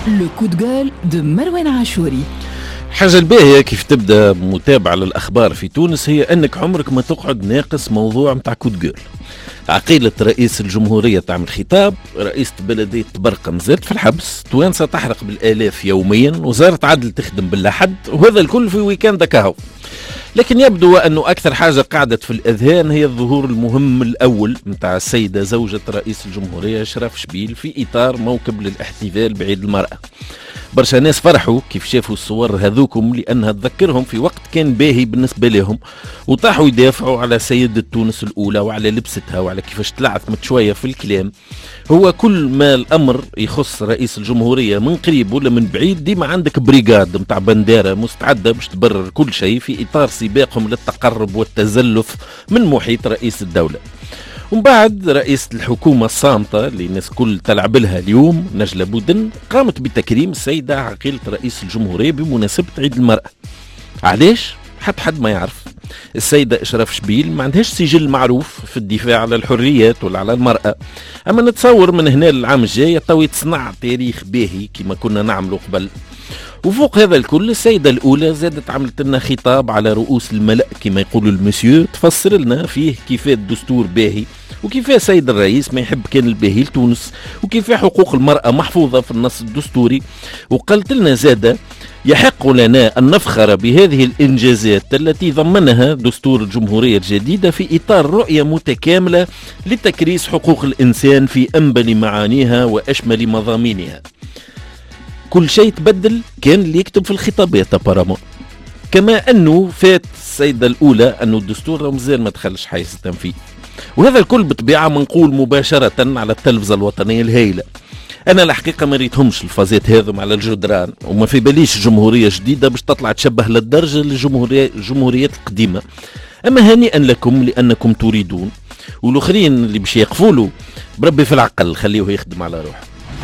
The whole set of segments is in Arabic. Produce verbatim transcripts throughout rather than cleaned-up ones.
لو كو دو غول دو مروان عاشوري. حاجة الباهية كيف تبدأ متابعة للأخبار في تونس هي أنك عمرك ما تقعد ناقص موضوع متاع كود جول. عقيلة رئيس الجمهورية تعمل خطاب، رئيسة بلدية برقم زاد في الحبس، توانسة تحرق بالآلاف يوميا، وزارة عدل تخدم باللحد، وهذا الكل في ويكند كهو. لكن يبدو أنه أكثر حاجة قعدت في الأذهان هي الظهور المهم الأول متاع السيدة زوجة رئيس الجمهورية شرف شبيل في إطار موكب للاحتفال بعيد المرأة. برشا ناس فرحوا كيف شافوا الصور هذوكم لأنها تذكرهم في وقت كان باهي بالنسبة لهم، وطاحوا يدافعوا على سيدة تونس الأولى وعلى لبستها وعلى كيفاش تلعثمت شوية في الكلام. هو كل ما الأمر يخص رئيس الجمهورية من قريب ولا من بعيد ديما عندك بريغاد متاع بندارة مستعدة باش تبرر كل شيء في إطار سباقهم للتقرب والتزلف من محيط رئيس الدولة. ومن بعد رئيسة الحكومة الصامتة اللي الناس كل تلعب لها اليوم نجلة بودن قامت بتكريم السيدة عقيلة رئيس الجمهورية بمناسبة عيد المرأة. علاش؟ حتى حد ما يعرف. السيدة إشراف شبيل ما عندهاش سجل معروف في الدفاع على الحريات ولا على المرأة، أما نتصور من هنا للعام الجاي تو يتصنع تاريخ باهي كما كنا نعمله قبل. وفوق هذا الكل السيدة الأولى زادت عملت لنا خطاب على رؤوس الملأ كما يقولوا المسيو، تفسر لنا فيه كيف الدستور باهي وكيف السيد الرئيس ما يحب كان الباهي لتونس وكيف حقوق المرأة محفوظة في النص الدستوري. وقالت لنا زادة يحق لنا أن نفخر بهذه الإنجازات التي ضمنها دستور الجمهورية الجديدة في إطار رؤية متكاملة لتكريس حقوق الإنسان في أنبل معانيها وأشمل مضامينها. كل شيء تبدل كان اللي يكتب في الخطابات أبارامون. كما أنه فات السيدة الأولى أنه الدستور مازال ما دخلش حيز التنفيذ، وهذا الكل بطبيعة منقول مباشرة على التلفزة الوطنية الهائلة. أنا الحقيقة ما ريتهمش الفازات هذم على الجدران، وما في باليش جمهورية جديدة باش تطلع تشبه للدرجة للجمهورية الجمهوريات القديمة. أما هنيئا لكم لأنكم تريدون، والآخرين اللي باش يقفولوا بربي في العقل خليه يخدم على روحه.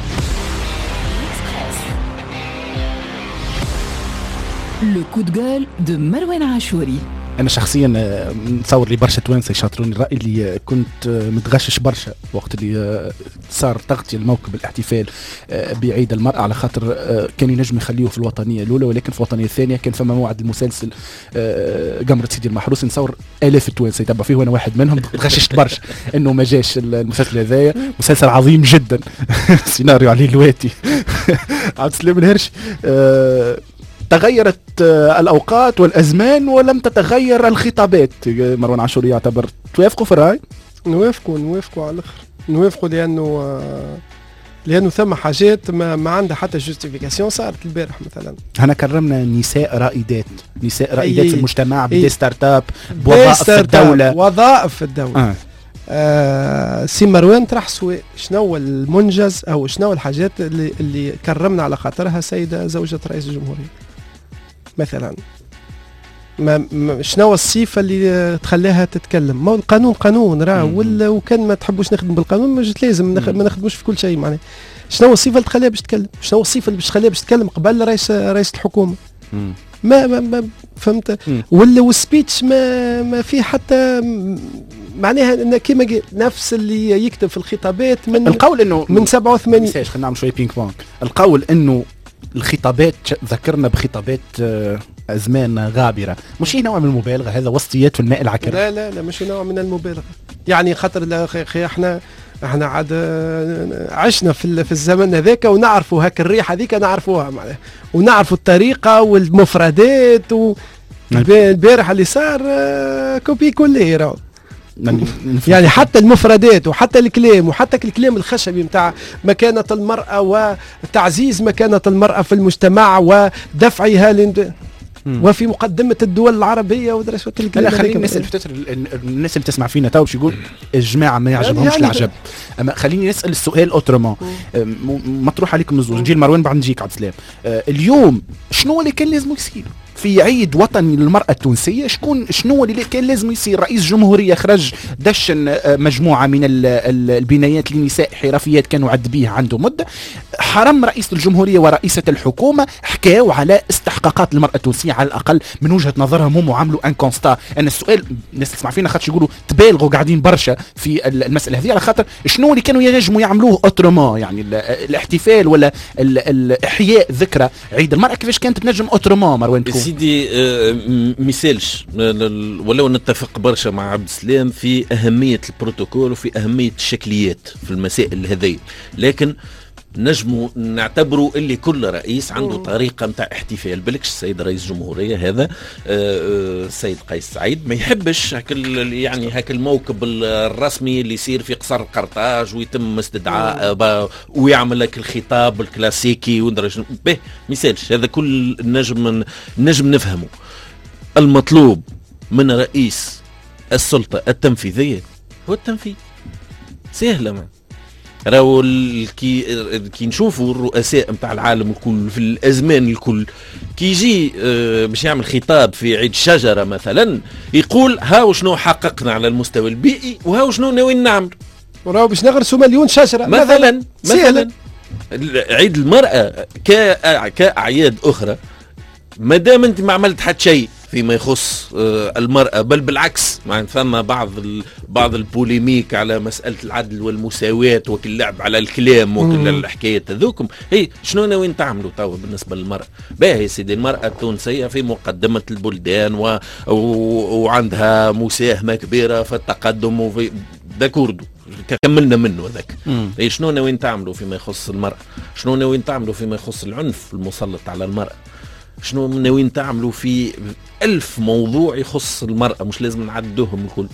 لو كو دو غول دو مروان عاشوري. انا شخصيا نتصور لي برشا توانسه يشاطروني الراي اللي كنت متغشش برشا وقت اللي صار تغطيه الموكب الاحتفال بعيد المراه، على خاطر كان ينجم يخليه في الوطنيه الاولى، ولكن في الوطنيه الثانيه كان فما موعد المسلسل قمرة سيدي المحروس. نتصور الاف التوانسه يتبع فيه وانا واحد منهم، تغششت برشا انه ما جاش المسلسل هذايا. مسلسل عظيم جدا سيناريو عليه الواتي عبد السلام الهرشي. تغيرت الأوقات والأزمان ولم تتغير الخطابات. مروان عاشوري يعتبر توافقوا في الرأي؟ نوافقوا نوافقوا على الآخر، نوافقوا لأنه لأنه ثم حاجات ما, ما عندها حتى جوستيفيكاسيون صارت البارح. مثلا هنا كرمنا نساء رائدات، نساء رائدات في المجتمع بدي أي ستارت اب، بوظائف في الدولة، وظائف في الدولة. آه. آه سي مروان طرح سواء شنو المنجز أو شنو الحاجات اللي, اللي كرمنا على خاطرها سيدة زوجة رئيس الجمهورية مثلا. ما شنو الصفة اللي تخليها تتكلم؟ ما القانون قانون راه، ولا وكان ما تحبوش نخدم بالقانون ما جت لازم نخ... ما نخدموش في كل شيء. معناه شنو الصفة اللي تخليها باش تتكلم؟ شنو الصفة اللي باش تخليها باش تتكلم قبل رئيس رئيس الحكومة؟ ما, ما, ما فهمت؟ ولا والسبيتش ما ما في حتى معناها كيما نفس اللي يكتب في الخطابات من القول انه من سبعة وثمانين. خلينا نعمل شويه بينج بونج. القول انه الخطابات ذكرنا بخطابات أزمان غابرة، مش نوع من المبالغة؟ هذا وسطيات في الماء العكر. لا لا لا مش نوع من المبالغة. يعني خاطر اخي احنا احنا عاد عشنا في في الزمن هذاك ونعرفوا هاك الريحة هذيك نعرفوها معناها، ونعرفوا الطريقة والمفردات. والبارح اللي صار كوبي كلي راهو يعني حتى المفردات وحتى الكلام وحتى الكلام الخشبي متاع مكانة المرأة وتعزيز مكانة المرأة في المجتمع ودفعها لند... وفي مقدمة الدول العربية ودرس وكل لا خليني نسأل فترة الناس اللي تسمع فينا تو يقول الجماعة ما يعجبهمش يعني العجب. أما خليني نسأل السؤال أوترومون مطروح عليكم الزوج. نجي المروان بعد نجيك عبد السلام. اليوم شنو اللي كان لازم يصير؟ في عيد وطني للمرأة التونسية شكون شنو اللي كان لازم يصير؟ رئيس جمهورية خرج دشن مجموعة من البنايات لنساء حرفيات كانوا عد بيه عنده مدة، حرم رئيس الجمهورية ورئيسة الحكومة حكاوا على استحقاقات المرأة التونسية على الأقل من وجهة نظرهم هم، وعملوا ان كونستا. أنا السؤال الناس تسمع فينا خاطر يقولوا تبالغوا قاعدين برشا في المسألة هذه، على خاطر شنو اللي كانوا ينجموا يعملوه اوترومون، يعني الاحتفال ولا الإحياء ذكرى عيد المرأة كيفاش كانت تنجم اوترومون مروان تكون؟ سيدي آه مثالش ولو نتفق برشا مع عبد السلام في أهمية البروتوكول وفي أهمية الشكليات في المسائل هذه، لكن نجموا نعتبروا اللي كل رئيس عنده طريقة متاع احتفال. بالكش السيد رئيس الجمهورية هذا السيد قيس سعيد ما يحبش هكل يعني هاك الموكب الرسمي اللي يصير في قصر قرطاج ويتم استدعاء ويعمل لك الخطاب الكلاسيكي وندرج به مثالش. هذا كل نجم نجم نفهمه. المطلوب من رئيس السلطة التنفيذية هو التنفيذ، سهلة ما راهو كي كي نشوفوا الرؤساء نتاع العالم الكل في الازمان الكل كي يجي باش يعمل خطاب في عيد الشجره مثلا يقول هاو شنو حققنا على المستوى البيئي وهاو شنو ناويين نعمل، وراهو باش نغرسوا مليون شجره مثلا مثلا عيد المراه كاعياد اخرى. ما دام انت ما عملت حتى شيء فيما يخص المرأة، بل بالعكس مع ثم بعض بعض البوليميك على مسألة العدل والمساواة وكل لعب على الكلام وكل الحكايات هذوكم، هي شنو ناويين تعملوا توا بالنسبة للمرأة؟ باهي سيدي المرأة التونسية في مقدمة البلدان و... و... وعندها مساهمة كبيرة في التقدم وفي داكوردو كملنا منه ذاك. هي شنو ناويين تعملوا فيما يخص المرأة؟ شنو ناويين تعملوا فيما يخص العنف المسلط على المرأة؟ شنو ناويين تعملوا في ألف موضوع يخص المرأة مش لازم نعدوهم الكل.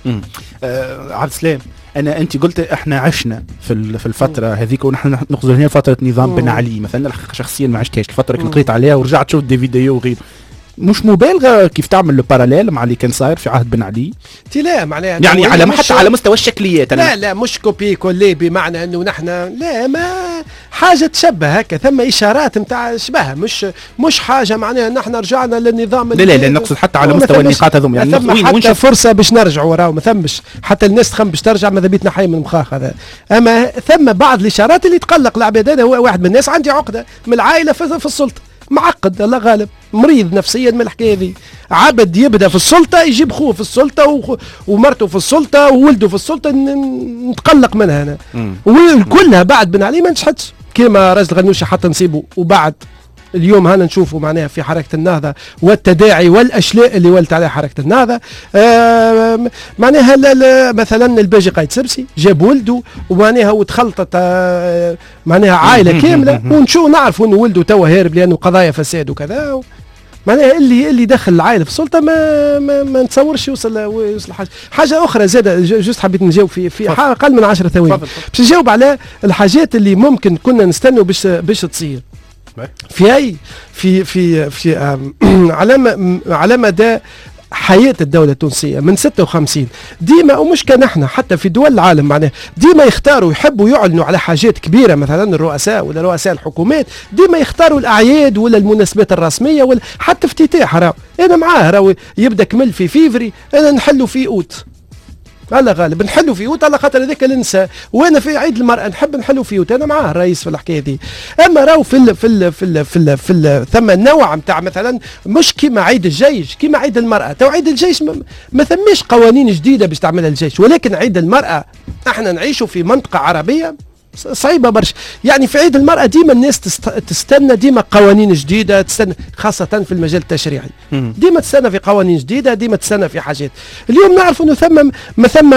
آه عبد السلام، انا انت قلت احنا عشنا في في الفتره هذيك ونحن نقصد هنا فتره نظام بن علي مثلا، شخصيا ما عشتهاش الفتره اللي قريت عليها ورجعت شفت دي فيديو وغير. مش مبالغه كيف تعمل الباراليل مع اللي كان صاير في عهد بن علي؟ لا معناها يعني على حتى على مستوى الشكليات. لا لا مش كوبي كولي بمعنى انه نحن لا ما حاجه تشبه هكا، ثم اشارات نتاع شبه، مش مش حاجه معناها نحن رجعنا للنظام. لا لا لا نقصد حتى على مستوى النقاط هذوم، يعني وين وين فرصه باش نرجعوا راهو ما ثمش حتى الناس تخم باش ترجع، ماذا بيتنا حي من المخاخ هذا. اما ثم بعض الاشارات اللي تقلق العباد. انا واحد من الناس عندي عقده من العائله في السلطه، معقد الله غالب، مريض نفسيا من الحكايه ذي. عبد يبدا في السلطه يجيب خوه في السلطه ومرته في السلطه وولده في السلطه، نتقلق منها انا. وكلها بعد بن علي ما نجحتش، كما راجل غنوشي حتى نصيبه. وبعد اليوم هنا نشوفوا معناها في حركة النهضة والتداعي والأشلاء اللي ولت عليها حركة النهضة. آه معناها مثلا الباجي قايد سبسي جاب ولده ومعناها وتخلطت آه معناها عائلة كاملة، ونشوف نعرف انه ولده توا هارب لأنه قضايا فساد وكذا. معناها اللي اللي دخل العائله في السلطه ما ما, ما نتصورش يوصل يوصل حاجه حاجه اخرى زاد. جوست حبيت نجاوب في في اقل من عشر ثواني باش نجاوب على الحاجات اللي ممكن كنا نستنوا باش باش تصير في اي في في في على على مدى حياة الدولة التونسية من ستة وخمسين. ديما ومش كان احنا حتى في دول العالم معناه ديما يختاروا يحبوا يعلنوا على حاجات كبيرة، مثلا الرؤساء ولا رؤساء الحكومات ديما يختاروا الأعياد ولا المناسبات الرسمية ولا حتى افتتاح. راهو أنا معاه راهو يبدأ كمل في فيفري، أنا نحلوا في أوت على غالب نحلوا في اوت على خاطر هذاك النساء، وانا في عيد المراه نحب نحلوا في اوت، انا معاه الرئيس في الحكايه دي. اما راهو في ال في ال في ال في, ال في ال ثم نوع نتاع مثلا مش كيما عيد الجيش كيما عيد المراه. تو عيد الجيش ما, ما ثماش قوانين جديده باش تعملها الجيش، ولكن عيد المراه احنا نعيشوا في منطقه عربيه صعيبه برشا. يعني في عيد المرأة ديما الناس تستنى ديما قوانين جديدة، تستنى خاصة في المجال التشريعي ديما تستنى في قوانين جديدة، ديما تستنى في حاجات. اليوم نعرف انه ثم ما ثم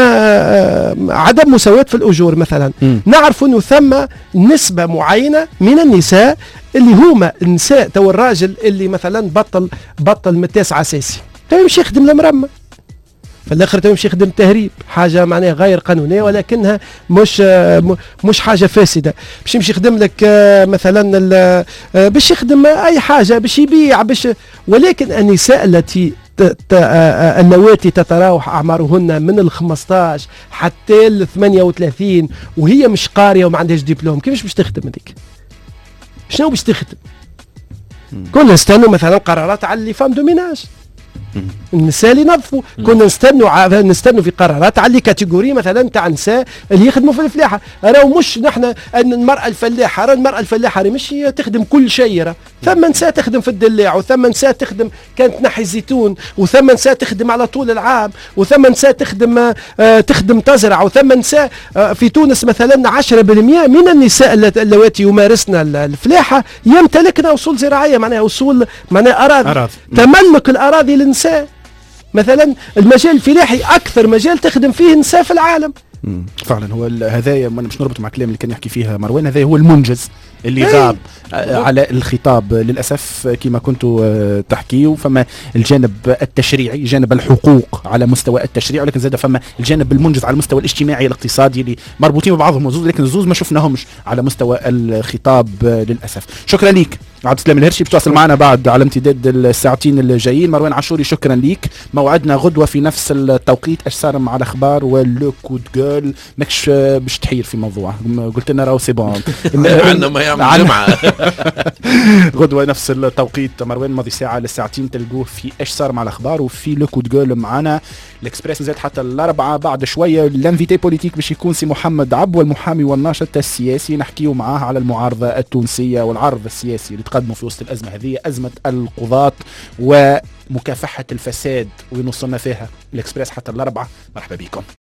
عدم مساواة في الأجور مثلا، نعرف انه ثم نسبة معينة من النساء اللي هما النساء تو الراجل اللي مثلا بطل بطل من التاسعة أساسي تو يمشي يخدم المرمى، في الاخر تمشي يخدم تهريب، حاجه معناها غير قانونيه ولكنها مش مش حاجه فاسده. باش يمشي يخدم لك مثلا باش يخدم اي حاجه باش يبيع باش، ولكن النساء التي اللواتي تتراوح اعمارهن من ال خمسطاش حتى ال ثمانية وثلاثين وهي مش قاريه وما عندهاش دبلوم، كيفاش باش تخدم هذيك؟ شنو باش تخدم؟ كنا نستنوا مثلا قرارات على اللي فام دوميناج، النساء اللي ينظفوا، كنا نستنوا ع... نستنوا في قرارات على كاتيجوري مثلا تاع نساء اللي يخدموا في الفلاحه. راهو مش نحن ان المراه الفلاحه، راه المراه الفلاحه راه مش تخدم كل شيء، راه ثم نساء تخدم في الدلاع، وثم نساء تخدم كانت تنحي الزيتون، وثم نساء تخدم على طول العام، وثم نساء تخدم آه تخدم تزرع، وثم نساء آه في تونس مثلا عشرة بالمئة من النساء اللواتي يمارسن الفلاحه يمتلكن اصول زراعيه، معناها اصول معناها اراضي, أراضي. تملك الاراضي للنساء. مثلا المجال الفلاحي اكثر مجال تخدم فيه النساء في العالم. فعلا هو هذايا مش نربط مع الكلام اللي كان يحكي فيها مروان، هذا هو المنجز اللي غاب على الخطاب للأسف كما كنتوا تحكيوا. فما الجانب التشريعي، جانب الحقوق على مستوى التشريع، ولكن زاد فما الجانب المنجز على المستوى الاجتماعي الاقتصادي اللي مربوطين ببعضهم وزوز، لكن الزوز ما شفناهمش على مستوى الخطاب للأسف. شكرا ليك عبد السلام الهرشي، بتواصل معنا بعد على امتداد الساعتين الجايين. مروان عاشوري شكرا ليك، موعدنا غدوة في نفس التوقيت. اش صار مع الاخبار ولو كود جول، ماكش باش تحير في موضوع، قلت لنا راهو سي بون عندنا ما يعمل جمعة. غدوة نفس التوقيت مروان، ماضي ساعة للساعتين تلقوه في ايش صار مع الاخبار وفي لو كود جول. معنا الاكسبريس نزاد حتى الاربعة، بعد شوية الانفيتي بوليتيك باش يكون سي محمد عبو المحامي والناشط السياسي، نحكيو معاه على المعارضة التونسية والعرض السياسي اللي تقدموا في وسط الأزمة هذه، أزمة القضاة ومكافحة الفساد وين وصلنا فيها. الاكسبريس حتى الاربعة، مرحبا بكم.